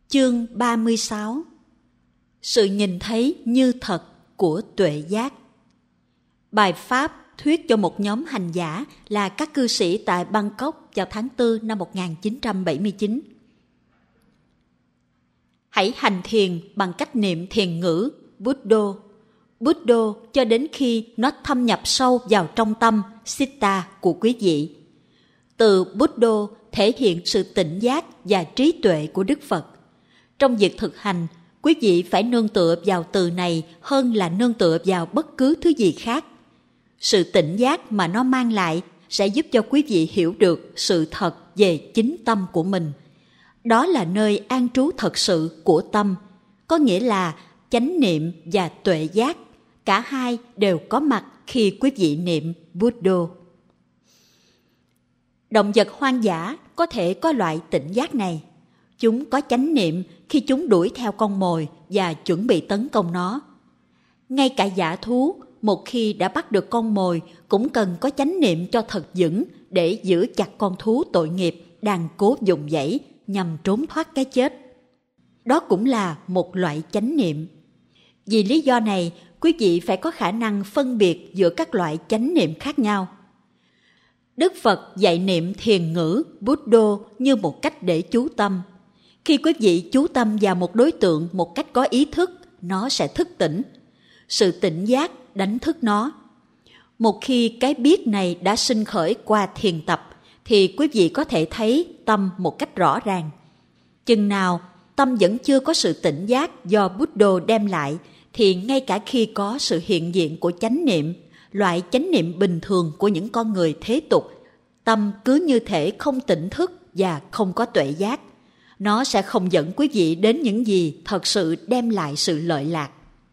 Chương 36. Sự nhìn thấy như thật của tuệ giác. Bài pháp thuyết cho một nhóm hành giả là các cư sĩ tại Bangkok vào tháng 4 năm 1979. Hãy hành thiền bằng cách niệm thiền ngữ Buddho, Buddho cho đến khi nó thâm nhập sâu vào trong tâm Citta của quý vị. Từ Buddho thể hiện sự tỉnh giác và trí tuệ của Đức Phật. Trong việc thực hành, quý vị phải nương tựa vào từ này hơn là nương tựa vào bất cứ thứ gì khác. Sự tỉnh giác mà nó mang lại sẽ giúp cho quý vị hiểu được sự thật về chính tâm của mình. Đó là nơi an trú thật sự của tâm, có nghĩa là chánh niệm và tuệ giác. Cả hai đều có mặt khi quý vị niệm Buddho. Động vật hoang dã có thể có loại tỉnh giác này. Chúng có chánh niệm khi chúng đuổi theo con mồi và chuẩn bị tấn công nó. Ngay cả dã thú, một khi đã bắt được con mồi, cũng cần có chánh niệm cho thật vững để giữ chặt con thú tội nghiệp đang cố vùng vẫy nhằm trốn thoát cái chết. Đó cũng là một loại chánh niệm. Vì lý do này, quý vị phải có khả năng phân biệt giữa các loại chánh niệm khác nhau. Đức Phật dạy niệm thiền ngữ Buddho như một cách để chú tâm. Khi quý vị chú tâm vào một đối tượng một cách có ý thức, nó sẽ thức tỉnh. Sự tỉnh giác đánh thức nó. Một khi cái biết này đã sinh khởi qua thiền tập, thì quý vị có thể thấy tâm một cách rõ ràng. Chừng nào tâm vẫn chưa có sự tỉnh giác do Buddho đem lại, thì ngay cả khi có sự hiện diện của chánh niệm, loại chánh niệm bình thường của những con người thế tục, tâm cứ như thể không tỉnh thức và không có tuệ giác. Nó sẽ không dẫn quý vị đến những gì thật sự đem lại sự lợi lạc.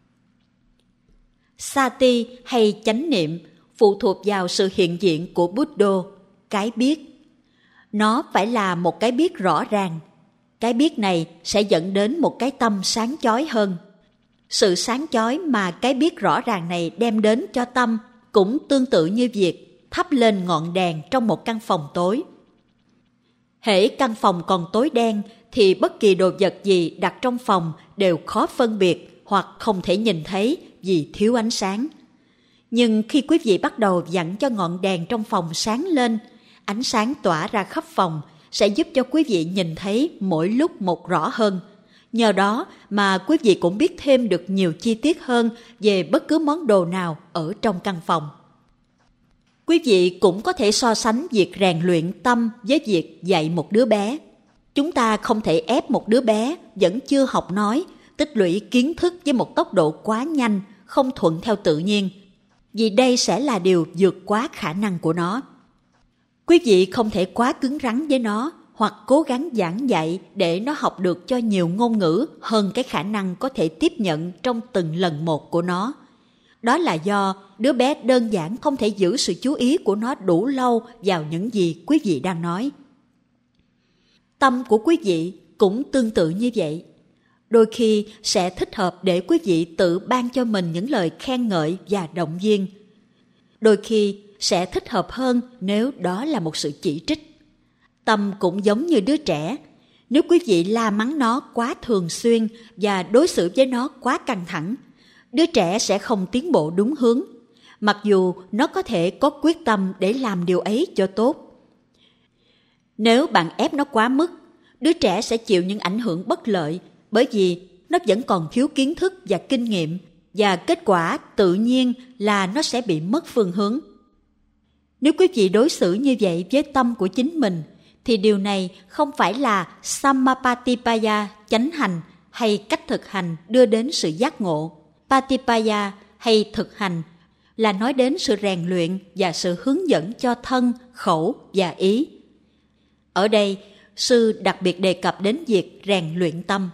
Sati hay chánh niệm phụ thuộc vào sự hiện diện của Buddho, cái biết. Nó phải là một cái biết rõ ràng. Cái biết này sẽ dẫn đến một cái tâm sáng chói hơn. Sự sáng chói mà cái biết rõ ràng này đem đến cho tâm cũng tương tự như việc thắp lên ngọn đèn trong một căn phòng tối. Hễ căn phòng còn tối đen thì bất kỳ đồ vật gì đặt trong phòng đều khó phân biệt hoặc không thể nhìn thấy vì thiếu ánh sáng. Nhưng khi quý vị bắt đầu dặn cho ngọn đèn trong phòng sáng lên, ánh sáng tỏa ra khắp phòng sẽ giúp cho quý vị nhìn thấy mỗi lúc một rõ hơn. Nhờ đó mà quý vị cũng biết thêm được nhiều chi tiết hơn về bất cứ món đồ nào ở trong căn phòng. Quý vị cũng có thể so sánh việc rèn luyện tâm với việc dạy một đứa bé. Chúng ta không thể ép một đứa bé vẫn chưa học nói, tích lũy kiến thức với một tốc độ quá nhanh, không thuận theo tự nhiên, vì đây sẽ là điều vượt quá khả năng của nó. Quý vị không thể quá cứng rắn với nó, hoặc cố gắng giảng dạy để nó học được cho nhiều ngôn ngữ hơn cái khả năng có thể tiếp nhận trong từng lần một của nó. Đó là do đứa bé đơn giản không thể giữ sự chú ý của nó đủ lâu vào những gì quý vị đang nói. Tâm của quý vị cũng tương tự như vậy. Đôi khi sẽ thích hợp để quý vị tự ban cho mình những lời khen ngợi và động viên. Đôi khi sẽ thích hợp hơn nếu đó là một sự chỉ trích. Tâm cũng giống như đứa trẻ. Nếu quý vị la mắng nó quá thường xuyên và đối xử với nó quá căng thẳng, đứa trẻ sẽ không tiến bộ đúng hướng, mặc dù nó có thể có quyết tâm để làm điều ấy cho tốt. Nếu bạn ép nó quá mức, đứa trẻ sẽ chịu những ảnh hưởng bất lợi bởi vì nó vẫn còn thiếu kiến thức và kinh nghiệm, và kết quả tự nhiên là nó sẽ bị mất phương hướng. Nếu quý vị đối xử như vậy với tâm của chính mình, thì điều này không phải là Sammapatipaya, chánh hành hay cách thực hành đưa đến sự giác ngộ. Patipaya hay thực hành là nói đến sự rèn luyện và sự hướng dẫn cho thân, khẩu và ý. Ở đây, sư đặc biệt đề cập đến việc rèn luyện tâm.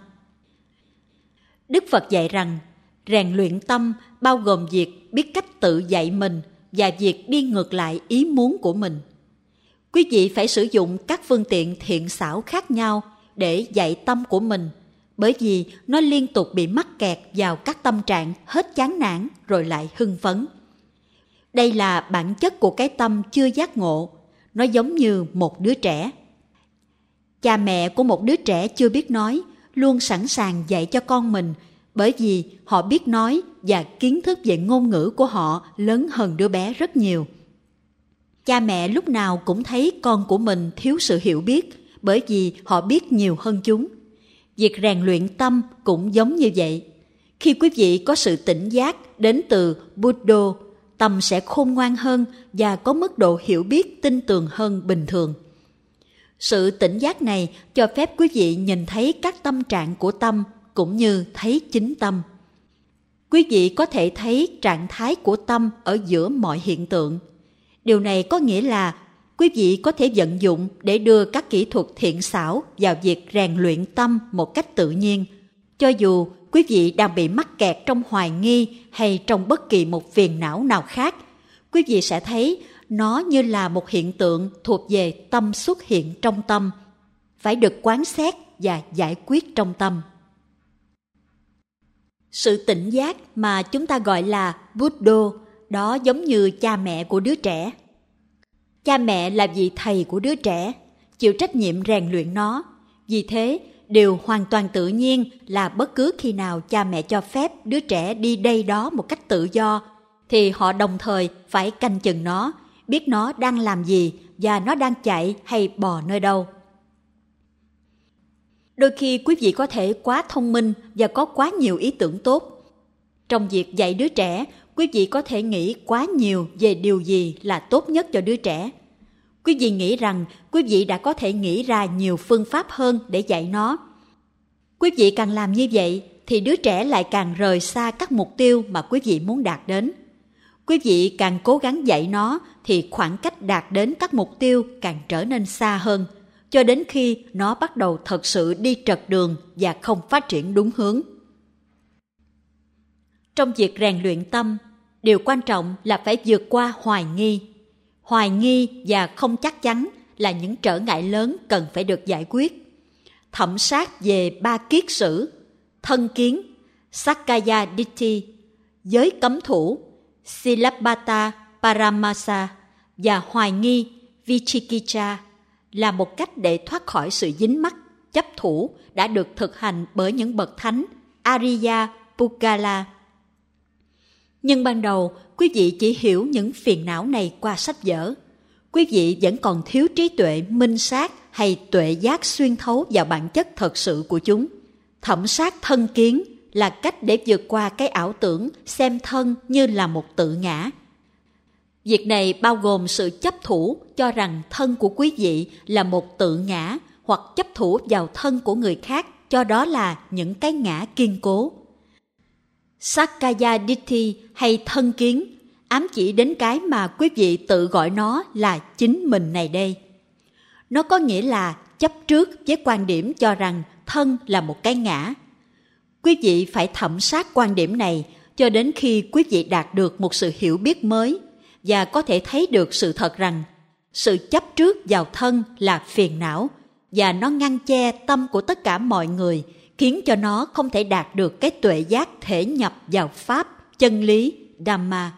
Đức Phật dạy rằng, rèn luyện tâm bao gồm việc biết cách tự dạy mình và việc đi ngược lại ý muốn của mình. Quý vị phải sử dụng các phương tiện thiện xảo khác nhau để dạy tâm của mình, bởi vì nó liên tục bị mắc kẹt vào các tâm trạng hết chán nản rồi lại hưng phấn. Đây là bản chất của cái tâm chưa giác ngộ. Nó giống như một đứa trẻ. Cha mẹ của một đứa trẻ chưa biết nói luôn sẵn sàng dạy cho con mình, bởi vì họ biết nói và kiến thức về ngôn ngữ của họ lớn hơn đứa bé rất nhiều. Cha mẹ lúc nào cũng thấy con của mình thiếu sự hiểu biết, bởi vì họ biết nhiều hơn chúng. Việc rèn luyện tâm cũng giống như vậy. Khi quý vị có sự tỉnh giác đến từ Buddha, tâm sẽ khôn ngoan hơn và có mức độ hiểu biết tin tưởng hơn bình thường. Sự tỉnh giác này cho phép quý vị nhìn thấy các tâm trạng của tâm cũng như thấy chính tâm. Quý vị có thể thấy trạng thái của tâm ở giữa mọi hiện tượng. Điều này có nghĩa là quý vị có thể vận dụng để đưa các kỹ thuật thiện xảo vào việc rèn luyện tâm một cách tự nhiên, cho dù quý vị đang bị mắc kẹt trong hoài nghi hay trong bất kỳ một phiền não nào khác. Quý vị sẽ thấy nó như là một hiện tượng thuộc về tâm xuất hiện trong tâm, phải được quán xét và giải quyết trong tâm. Sự tỉnh giác mà chúng ta gọi là Buddha, đó giống như cha mẹ của đứa trẻ. Cha mẹ là vị thầy của đứa trẻ, chịu trách nhiệm rèn luyện nó. Vì thế, điều hoàn toàn tự nhiên là bất cứ khi nào cha mẹ cho phép đứa trẻ đi đây đó một cách tự do, thì họ đồng thời phải canh chừng nó, biết nó đang làm gì và nó đang chạy hay bò nơi đâu. Đôi khi quý vị có thể quá thông minh và có quá nhiều ý tưởng tốt. Trong việc dạy đứa trẻ, quý vị có thể nghĩ quá nhiều về điều gì là tốt nhất cho đứa trẻ. Quý vị nghĩ rằng quý vị đã có thể nghĩ ra nhiều phương pháp hơn để dạy nó. Quý vị càng làm như vậy thì đứa trẻ lại càng rời xa các mục tiêu mà quý vị muốn đạt đến. Quý vị càng cố gắng dạy nó thì khoảng cách đạt đến các mục tiêu càng trở nên xa hơn, cho đến khi nó bắt đầu thật sự đi trật đường và không phát triển đúng hướng. Trong việc rèn luyện tâm, điều quan trọng là phải vượt qua hoài nghi. Hoài nghi và không chắc chắn là những trở ngại lớn cần phải được giải quyết. Thẩm sát về ba kiết sử, thân kiến, Sakkaya Ditthi, giới cấm thủ, Silabbata Paramasa và hoài nghi, Vichikicha là một cách để thoát khỏi sự dính mắc, chấp thủ đã được thực hành bởi những bậc thánh Ariya Puggala. Nhưng ban đầu, quý vị chỉ hiểu những phiền não này qua sách vở. Quý vị vẫn còn thiếu trí tuệ minh sát hay tuệ giác xuyên thấu vào bản chất thật sự của chúng. Thẩm sát thân kiến là cách để vượt qua cái ảo tưởng xem thân như là một tự ngã. Việc này bao gồm sự chấp thủ cho rằng thân của quý vị là một tự ngã, hoặc chấp thủ vào thân của người khác cho đó là những cái ngã kiên cố. Sakkaya Ditthi hay thân kiến ám chỉ đến cái mà quý vị tự gọi nó là chính mình này đây. Nó có nghĩa là chấp trước với quan điểm cho rằng thân là một cái ngã. Quý vị phải thẩm sát quan điểm này cho đến khi quý vị đạt được một sự hiểu biết mới và có thể thấy được sự thật rằng sự chấp trước vào thân là phiền não và nó ngăn che tâm của tất cả mọi người, khiến cho nó không thể đạt được cái tuệ giác thể nhập vào Pháp, chân lý, Dhamma.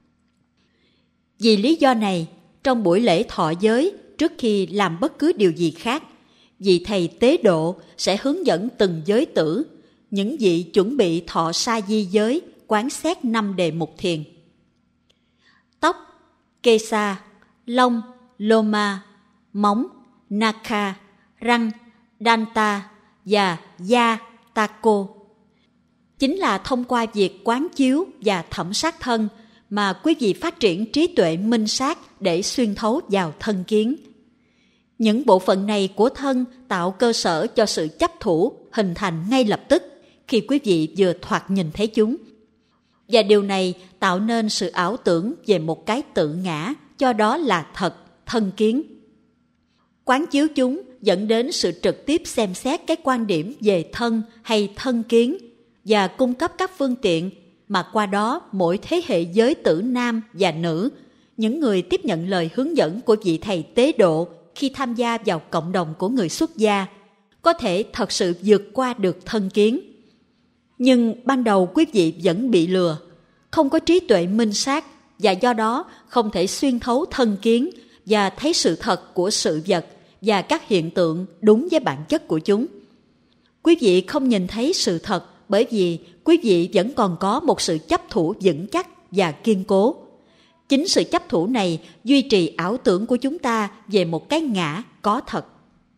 Vì lý do này, trong buổi lễ thọ giới, trước khi làm bất cứ điều gì khác, vị thầy tế độ sẽ hướng dẫn từng giới tử, những vị chuẩn bị thọ sa di giới, quán xét 5 đề mục thiền. Tóc, kesa, lông, loma, móng, nakha, răng, danta và da, tako. Chính là thông qua việc quán chiếu và thẩm sát thân mà quý vị phát triển trí tuệ minh sát để xuyên thấu vào thân kiến. Những bộ phận này của thân tạo cơ sở cho sự chấp thủ hình thành ngay lập tức khi quý vị vừa thoạt nhìn thấy chúng. Và điều này tạo nên sự ảo tưởng về một cái tự ngã, cho đó là thật, thân kiến. Quán chiếu chúng dẫn đến sự trực tiếp xem xét cái quan điểm về thân hay thân kiến và cung cấp các phương tiện mà qua đó mỗi thế hệ giới tử nam và nữ, những người tiếp nhận lời hướng dẫn của vị thầy tế độ khi tham gia vào cộng đồng của người xuất gia, có thể thật sự vượt qua được thân kiến. Nhưng ban đầu quý vị vẫn bị lừa, không có trí tuệ minh sát và do đó không thể xuyên thấu thân kiến và thấy sự thật của sự vật và các hiện tượng đúng với bản chất của chúng. Quý vị không nhìn thấy sự thật bởi vì quý vị vẫn còn có một sự chấp thủ vững chắc và kiên cố. Chính sự chấp thủ này duy trì ảo tưởng của chúng ta về một cái ngã có thật.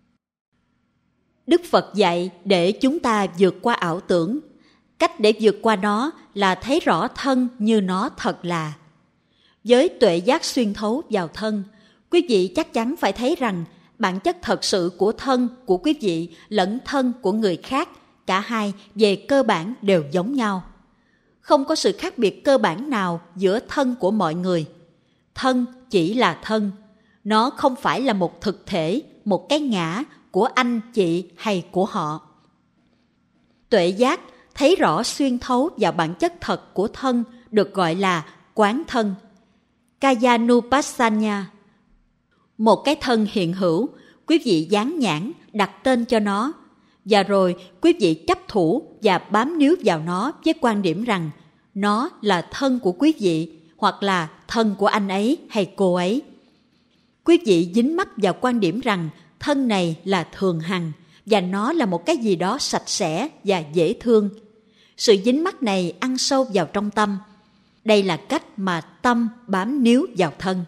Đức Phật dạy để chúng ta vượt qua ảo tưởng. Cách để vượt qua nó là thấy rõ thân như nó thật là. Với tuệ giác xuyên thấu vào thân, quý vị chắc chắn phải thấy rằng bản chất thật sự của thân của quý vị lẫn thân của người khác, cả hai về cơ bản đều giống nhau. Không có sự khác biệt cơ bản nào giữa thân của mọi người. Thân chỉ là thân. Nó không phải là một thực thể, một cái ngã của anh, chị hay của họ. Tuệ giác thấy rõ xuyên thấu vào bản chất thật của thân được gọi là quán thân. Kayanupassana. Một cái thân hiện hữu, quý vị dán nhãn, đặt tên cho nó. Và rồi quý vị chấp thủ và bám níu vào nó với quan điểm rằng nó là thân của quý vị hoặc là thân của anh ấy hay cô ấy. Quý vị dính mắc vào quan điểm rằng thân này là thường hằng và nó là một cái gì đó sạch sẽ và dễ thương. Sự dính mắc này ăn sâu vào trong tâm. Đây là cách mà tâm bám níu vào thân.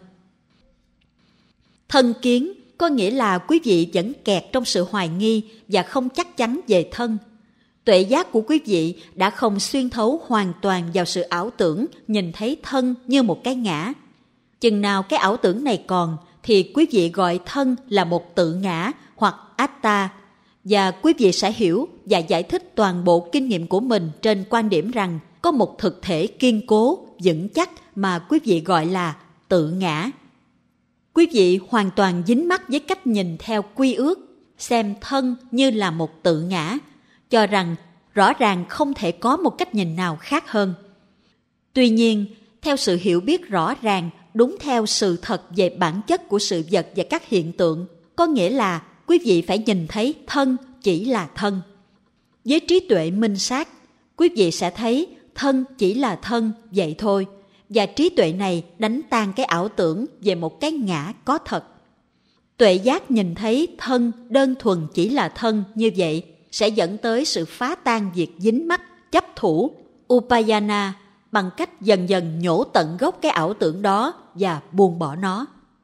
Thân kiến có nghĩa là quý vị vẫn kẹt trong sự hoài nghi và không chắc chắn về thân. Tuệ giác của quý vị đã không xuyên thấu hoàn toàn vào sự ảo tưởng nhìn thấy thân như một cái ngã. Chừng nào cái ảo tưởng này còn thì quý vị gọi thân là một tự ngã hoặc atta, và quý vị sẽ hiểu và giải thích toàn bộ kinh nghiệm của mình trên quan điểm rằng có một thực thể kiên cố, vững chắc mà quý vị gọi là tự ngã. Quý vị hoàn toàn dính mắc với cách nhìn theo quy ước, xem thân như là một tự ngã, cho rằng rõ ràng không thể có một cách nhìn nào khác hơn. Tuy nhiên, theo sự hiểu biết rõ ràng, đúng theo sự thật về bản chất của sự vật và các hiện tượng, có nghĩa là quý vị phải nhìn thấy thân chỉ là thân. Với trí tuệ minh sát, quý vị sẽ thấy thân chỉ là thân vậy thôi, và trí tuệ này đánh tan cái ảo tưởng về một cái ngã có thật. Tuệ giác nhìn thấy thân đơn thuần chỉ là thân như vậy sẽ dẫn tới sự phá tan việc dính mắc, chấp thủ, upayana, bằng cách dần dần nhổ tận gốc cái ảo tưởng đó và buông bỏ nó.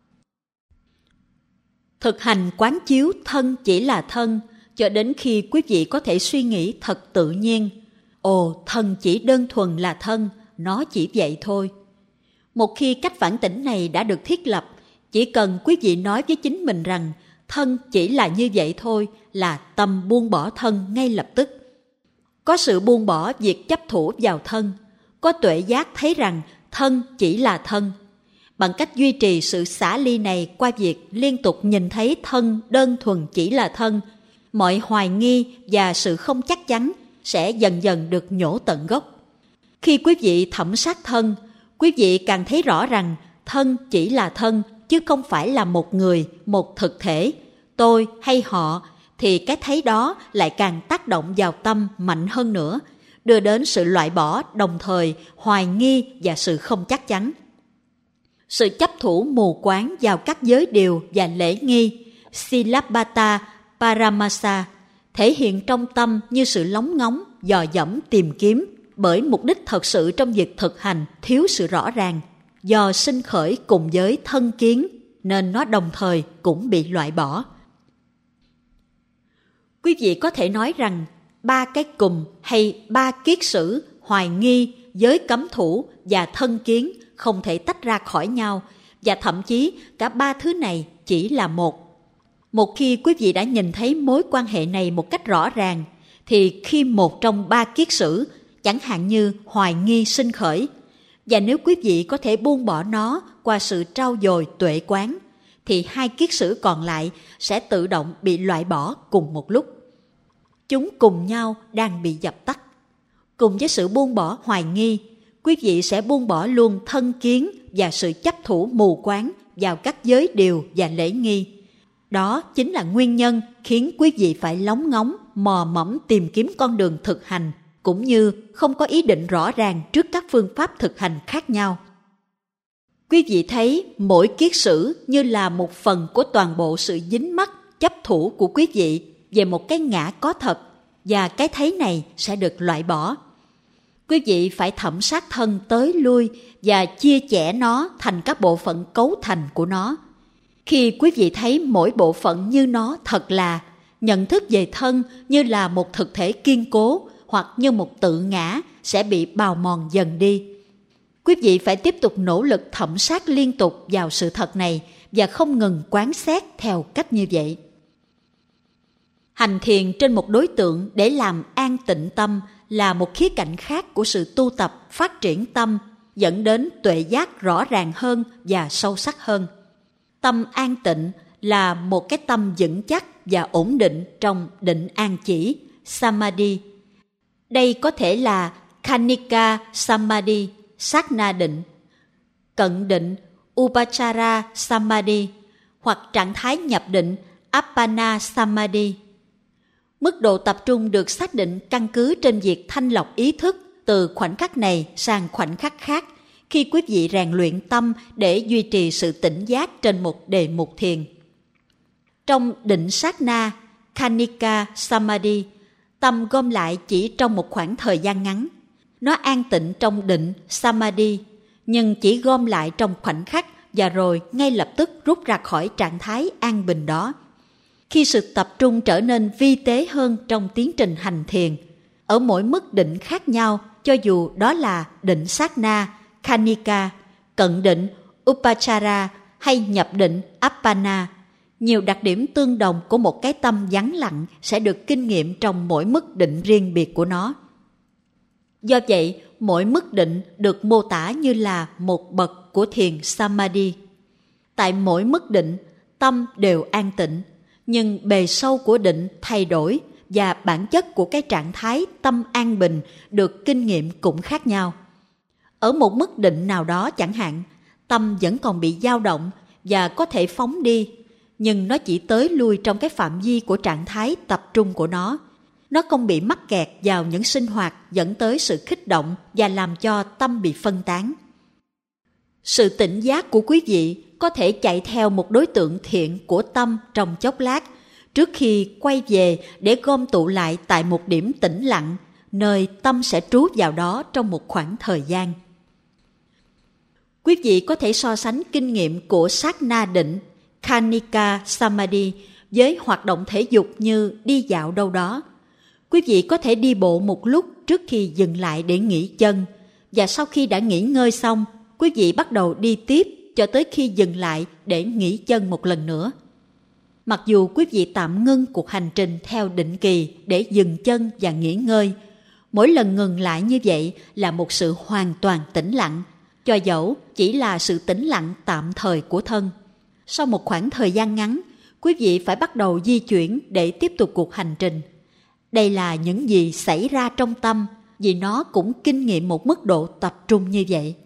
Thực hành quán chiếu thân chỉ là thân cho đến khi quý vị có thể suy nghĩ thật tự nhiên. Ồ, thân chỉ đơn thuần là thân, nó chỉ vậy thôi. Một khi cách phản tỉnh này đã được thiết lập, chỉ cần quý vị nói với chính mình rằng thân chỉ là như vậy thôi là tâm buông bỏ thân ngay lập tức. Có sự buông bỏ việc chấp thủ vào thân, có tuệ giác thấy rằng thân chỉ là thân. Bằng cách duy trì sự xả ly này qua việc liên tục nhìn thấy thân đơn thuần chỉ là thân, mọi hoài nghi và sự không chắc chắn sẽ dần dần được nhổ tận gốc. Khi quý vị thẩm sát thân, quý vị càng thấy rõ rằng thân chỉ là thân chứ không phải là một người, một thực thể, tôi hay họ, thì cái thấy đó lại càng tác động vào tâm mạnh hơn nữa, đưa đến sự loại bỏ đồng thời hoài nghi và sự không chắc chắn. Sự chấp thủ mù quáng vào các giới điều và lễ nghi, Silabbata Paramasa, thể hiện trong tâm như sự lóng ngóng, dò dẫm tìm kiếm, bởi mục đích thật sự trong việc thực hành thiếu sự rõ ràng. Do sinh khởi cùng với thân kiến, nên nó đồng thời cũng bị loại bỏ. Quý vị có thể nói rằng 3 cái cùm hay 3 kiết sử, hoài nghi, giới cấm thủ và thân kiến không thể tách ra khỏi nhau, và thậm chí cả 3 thứ này chỉ là một. Một khi quý vị đã nhìn thấy mối quan hệ này một cách rõ ràng, thì khi một trong 3 kiết sử, chẳng hạn như hoài nghi sinh khởi, và nếu quý vị có thể buông bỏ nó qua sự trau dồi tuệ quán, thì 2 kiết sử còn lại sẽ tự động bị loại bỏ cùng một lúc. Chúng cùng nhau đang bị dập tắt. Cùng với sự buông bỏ hoài nghi, quý vị sẽ buông bỏ luôn thân kiến và sự chấp thủ mù quáng vào các giới điều và lễ nghi. Đó chính là nguyên nhân khiến quý vị phải lóng ngóng, mò mẫm tìm kiếm con đường thực hành, cũng như không có ý định rõ ràng trước các phương pháp thực hành khác nhau. Quý vị thấy mỗi kiết sử như là một phần của toàn bộ sự dính mắc, chấp thủ của quý vị về một cái ngã có thật, và cái thấy này sẽ được loại bỏ. Quý vị phải thẩm sát thân tới lui và chia chẻ nó thành các bộ phận cấu thành của nó. Khi quý vị thấy mỗi bộ phận như nó thật là, nhận thức về thân như là một thực thể kiên cố hoặc như một tự ngã sẽ bị bào mòn dần đi. Quý vị phải tiếp tục nỗ lực thẩm sát liên tục vào sự thật này và không ngừng quán xét theo cách như vậy. Hành thiền trên một đối tượng để làm an tịnh tâm là một khía cạnh khác của sự tu tập phát triển tâm, dẫn đến tuệ giác rõ ràng hơn và sâu sắc hơn. Tâm an tịnh là một cái tâm vững chắc và ổn định trong định an chỉ, samadhi. Đây có thể là khanika samadhi, sát na định, cận định, upachara samadhi, hoặc trạng thái nhập định, appana samadhi. Mức độ tập trung được xác định căn cứ trên việc thanh lọc ý thức từ khoảnh khắc này sang khoảnh khắc khác khi quý vị rèn luyện tâm để duy trì sự tỉnh giác trên một đề mục thiền. Trong định sát na, khanika samadhi, tâm gom lại chỉ trong một khoảng thời gian ngắn. Nó an tịnh trong định samadhi, nhưng chỉ gom lại trong khoảnh khắc và rồi ngay lập tức rút ra khỏi trạng thái an bình đó. Khi sự tập trung trở nên vi tế hơn trong tiến trình hành thiền, ở mỗi mức định khác nhau, cho dù đó là định sát na, khanika, cận định, upachara hay nhập định, appana, nhiều đặc điểm tương đồng của một cái tâm vắng lặng sẽ được kinh nghiệm trong mỗi mức định riêng biệt của nó. Do vậy, mỗi mức định được mô tả như là một bậc của thiền samadhi. Tại mỗi mức định, tâm đều an tịnh, nhưng bề sâu của định thay đổi và bản chất của cái trạng thái tâm an bình được kinh nghiệm cũng khác nhau. Ở một mức định nào đó chẳng hạn, tâm vẫn còn bị dao động và có thể phóng đi, nhưng nó chỉ tới lui trong cái phạm vi của trạng thái tập trung của nó. Nó không bị mắc kẹt vào những sinh hoạt dẫn tới sự kích động và làm cho tâm bị phân tán. Sự tỉnh giác của quý vị có thể chạy theo một đối tượng thiện của tâm trong chốc lát, trước khi quay về để gom tụ lại tại một điểm tĩnh lặng, nơi tâm sẽ trú vào đó trong một khoảng thời gian. Quý vị có thể so sánh kinh nghiệm của sát na định, khanika samadhi với hoạt động thể dục như đi dạo đâu đó. Quý vị có thể đi bộ một lúc trước khi dừng lại để nghỉ chân, và sau khi đã nghỉ ngơi xong, quý vị bắt đầu đi tiếp cho tới khi dừng lại để nghỉ chân một lần nữa. Mặc dù quý vị tạm ngưng cuộc hành trình theo định kỳ để dừng chân và nghỉ ngơi, mỗi lần ngừng lại như vậy là một sự hoàn toàn tĩnh lặng, cho dẫu chỉ là sự tĩnh lặng tạm thời của thân. Sau một khoảng thời gian ngắn, quý vị phải bắt đầu di chuyển để tiếp tục cuộc hành trình. Đây là những gì xảy ra trong tâm, vì nó cũng kinh nghiệm một mức độ tập trung như vậy.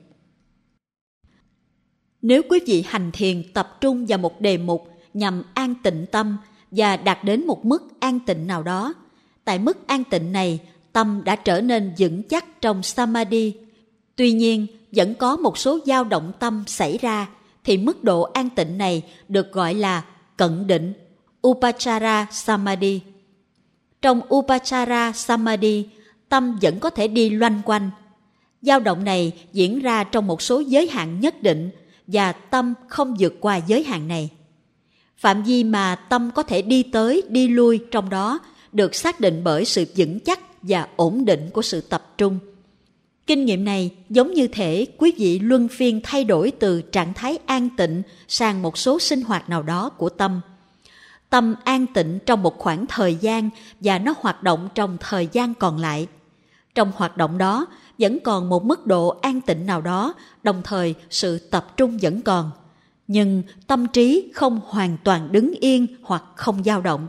Nếu quý vị hành thiền tập trung vào một đề mục nhằm an tịnh tâm và đạt đến một mức an tịnh nào đó, tại mức an tịnh này, tâm đã trở nên vững chắc trong samadhi. Tuy nhiên, vẫn có một số dao động tâm xảy ra, thì mức độ an tịnh này được gọi là cận định, upachara samadhi. Trong upachara samadhi, tâm vẫn có thể đi loanh quanh. Dao động này diễn ra trong một số giới hạn nhất định và tâm không vượt qua giới hạn này. Phạm vi mà tâm có thể đi tới, đi lui trong đó được xác định bởi sự vững chắc và ổn định của sự tập trung. Kinh nghiệm này giống như thể quý vị luân phiên thay đổi từ trạng thái an tịnh sang một số sinh hoạt nào đó của tâm. Tâm an tịnh trong một khoảng thời gian và nó hoạt động trong thời gian còn lại. Trong hoạt động đó vẫn còn một mức độ an tịnh nào đó, đồng thời sự tập trung vẫn còn. Nhưng tâm trí không hoàn toàn đứng yên hoặc không dao động.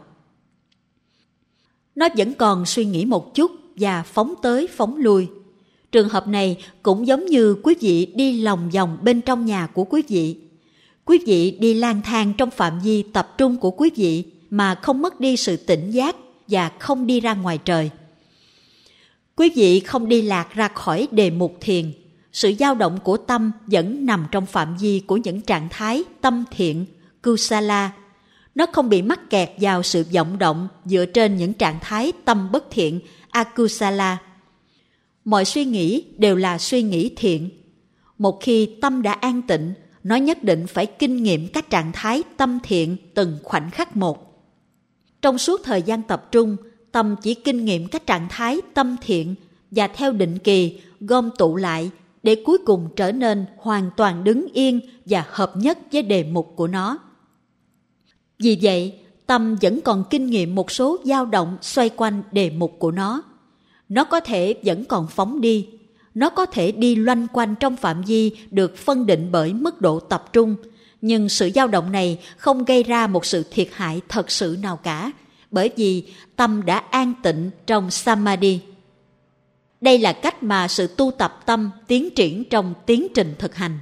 Nó vẫn còn suy nghĩ một chút và phóng tới phóng lui. Trường hợp này cũng giống như quý vị đi lòng vòng bên trong nhà của quý vị. Quý vị đi lang thang trong phạm vi tập trung của quý vị mà không mất đi sự tỉnh giác và không đi ra ngoài trời. Quý vị không đi lạc ra khỏi đề mục thiền. Sự dao động của tâm vẫn nằm trong phạm vi của những trạng thái tâm thiện, kusala. Nó không bị mắc kẹt vào sự vọng động dựa trên những trạng thái tâm bất thiện, akusala. Mọi suy nghĩ đều là suy nghĩ thiện. Một khi tâm đã an tịnh, nó nhất định phải kinh nghiệm các trạng thái tâm thiện từng khoảnh khắc một. Trong suốt thời gian tập trung, tâm chỉ kinh nghiệm các trạng thái tâm thiện và theo định kỳ gom tụ lại để cuối cùng trở nên hoàn toàn đứng yên và hợp nhất với đề mục của nó. Vì vậy, tâm vẫn còn kinh nghiệm một số dao động xoay quanh đề mục của nó. Nó có thể vẫn còn phóng đi. Nó có thể đi loanh quanh trong phạm vi được phân định bởi mức độ tập trung, nhưng sự dao động này không gây ra một sự thiệt hại thật sự nào cả, bởi vì tâm đã an tịnh trong Samadhi. Đây là cách mà sự tu tập tâm tiến triển trong tiến trình thực hành.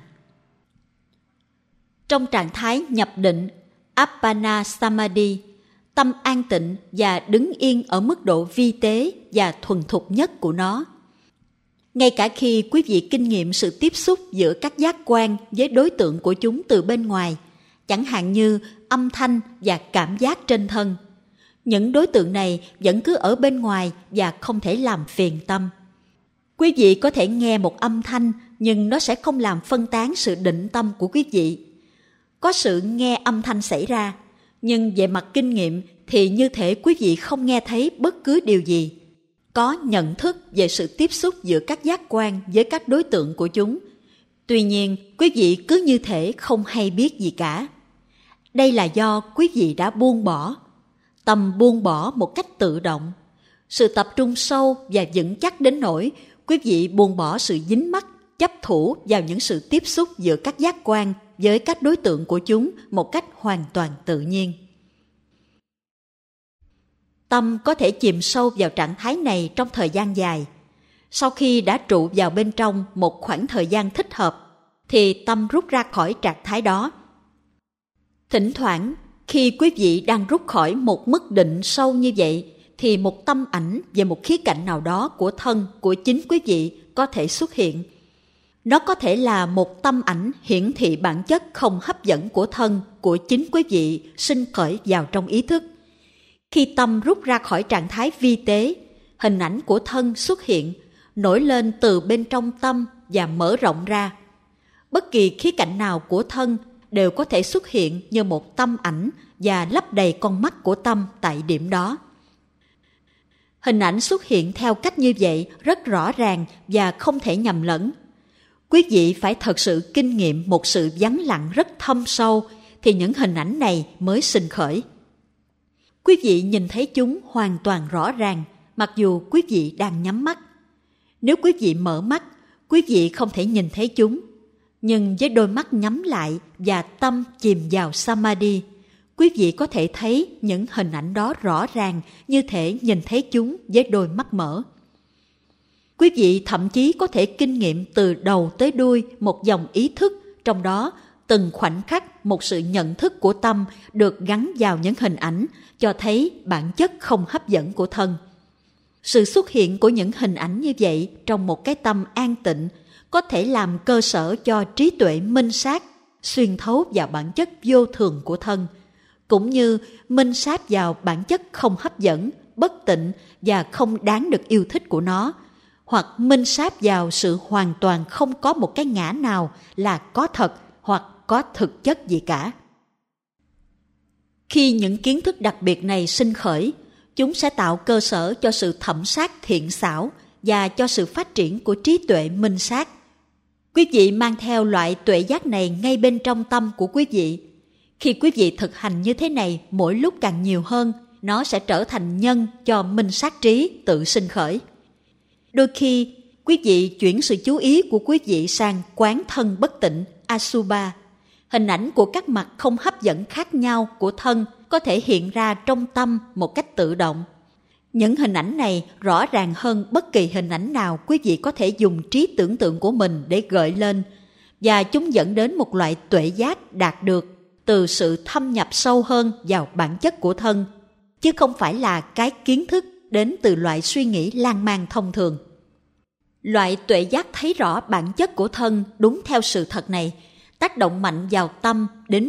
Trong trạng thái nhập định Appana Samadhi, tâm an tịnh và đứng yên ở mức độ vi tế và thuần thục nhất của nó. Ngay cả khi quý vị kinh nghiệm sự tiếp xúc giữa các giác quan với đối tượng của chúng từ bên ngoài, chẳng hạn như âm thanh và cảm giác trên thân, những đối tượng này vẫn cứ ở bên ngoài và không thể làm phiền tâm. Quý vị có thể nghe một âm thanh, nhưng nó sẽ không làm phân tán sự định tâm của quý vị. Có sự nghe âm thanh xảy ra, nhưng về mặt kinh nghiệm thì như thể quý vị không nghe thấy bất cứ điều gì. Có nhận thức về sự tiếp xúc giữa các giác quan với các đối tượng của chúng. Tuy nhiên, quý vị cứ như thể không hay biết gì cả. Đây là do quý vị đã buông bỏ. Tâm buông bỏ một cách tự động. Sự tập trung sâu và vững chắc đến nỗi quý vị buông bỏ sự dính mắc, chấp thủ vào những sự tiếp xúc giữa các giác quan với các đối tượng của chúng một cách hoàn toàn tự nhiên. Tâm có thể chìm sâu vào trạng thái này trong thời gian dài. Sau khi đã trụ vào bên trong một khoảng thời gian thích hợp, thì tâm rút ra khỏi trạng thái đó. Thỉnh thoảng, khi quý vị đang rút khỏi một mức định sâu như vậy, thì một tâm ảnh về một khía cạnh nào đó của thân của chính quý vị có thể xuất hiện. Nó có thể là một tâm ảnh hiển thị bản chất không hấp dẫn của thân của chính quý vị sinh khởi vào trong ý thức. Khi tâm rút ra khỏi trạng thái vi tế, hình ảnh của thân xuất hiện, nổi lên từ bên trong tâm và mở rộng ra. Bất kỳ khía cạnh nào của thân đều có thể xuất hiện như một tâm ảnh và lấp đầy con mắt của tâm tại điểm đó. Hình ảnh xuất hiện theo cách như vậy rất rõ ràng và không thể nhầm lẫn. Quý vị phải thật sự kinh nghiệm một sự vắng lặng rất thâm sâu thì những hình ảnh này mới sinh khởi. Quý vị nhìn thấy chúng hoàn toàn rõ ràng mặc dù quý vị đang nhắm mắt. Nếu quý vị mở mắt, quý vị không thể nhìn thấy chúng. Nhưng với đôi mắt nhắm lại và tâm chìm vào Samadhi, quý vị có thể thấy những hình ảnh đó rõ ràng như thể nhìn thấy chúng với đôi mắt mở. Quý vị thậm chí có thể kinh nghiệm từ đầu tới đuôi một dòng ý thức, trong đó từng khoảnh khắc một sự nhận thức của tâm được gắn vào những hình ảnh cho thấy bản chất không hấp dẫn của thân. Sự xuất hiện của những hình ảnh như vậy trong một cái tâm an tịnh có thể làm cơ sở cho trí tuệ minh sát, xuyên thấu vào bản chất vô thường của thân, cũng như minh sát vào bản chất không hấp dẫn, bất tịnh và không đáng được yêu thích của nó, hoặc minh sát vào sự hoàn toàn không có một cái ngã nào là có thật hoặc có thực chất gì cả. Khi những kiến thức đặc biệt này sinh khởi, chúng sẽ tạo cơ sở cho sự thẩm sát thiện xảo và cho sự phát triển của trí tuệ minh sát. Quý vị mang theo loại tuệ giác này ngay bên trong tâm của quý vị. Khi quý vị thực hành như thế này mỗi lúc càng nhiều hơn, nó sẽ trở thành nhân cho minh sát trí tự sinh khởi. Đôi khi, quý vị chuyển sự chú ý của quý vị sang quán thân bất tịnh, Asubha. Hình ảnh của các mặt không hấp dẫn khác nhau của thân có thể hiện ra trong tâm một cách tự động. Những hình ảnh này rõ ràng hơn bất kỳ hình ảnh nào quý vị có thể dùng trí tưởng tượng của mình để gợi lên, và chúng dẫn đến một loại tuệ giác đạt được từ sự thâm nhập sâu hơn vào bản chất của thân, chứ không phải là cái kiến thức đến từ loại suy nghĩ lan man thông thường. Loại tuệ giác thấy rõ bản chất của thân đúng theo sự thật này tác động mạnh vào tâm đến mức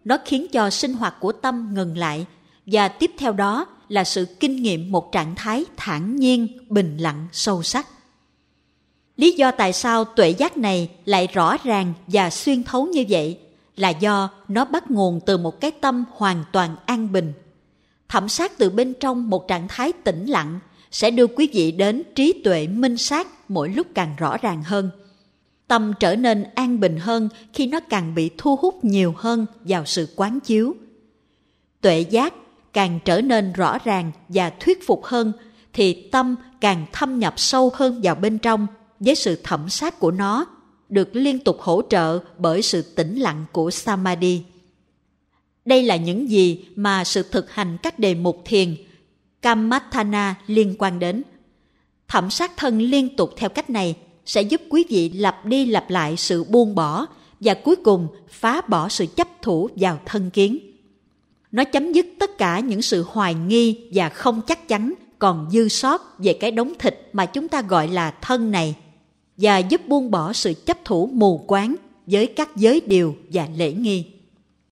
nó khiến cho sinh hoạt của tâm ngừng lại, và tiếp theo đó là sự kinh nghiệm một trạng thái thản nhiên, bình lặng, sâu sắc. Lý do tại sao tuệ giác này lại rõ ràng và xuyên thấu như vậy là do nó bắt nguồn từ một cái tâm hoàn toàn an bình. Thẩm sát từ bên trong một trạng thái tĩnh lặng sẽ đưa quý vị đến trí tuệ minh sát mỗi lúc càng rõ ràng hơn. Tâm trở nên an bình hơn khi nó càng bị thu hút nhiều hơn vào sự quán chiếu. Tuệ giác càng trở nên rõ ràng và thuyết phục hơn thì tâm càng thâm nhập sâu hơn vào bên trong với sự thẩm sát của nó, được liên tục hỗ trợ bởi sự tĩnh lặng của Samadhi. Đây là những gì mà sự thực hành các đề mục thiền Kammatthana liên quan đến. Thẩm sát thân liên tục theo cách này sẽ giúp quý vị lặp đi lặp lại sự buông bỏ và cuối cùng phá bỏ sự chấp thủ vào thân kiến. Nó chấm dứt tất cả những sự hoài nghi và không chắc chắn còn dư sót về cái đống thịt mà chúng ta gọi là thân này, và giúp buông bỏ sự chấp thủ mù quáng với các giới điều và lễ nghi.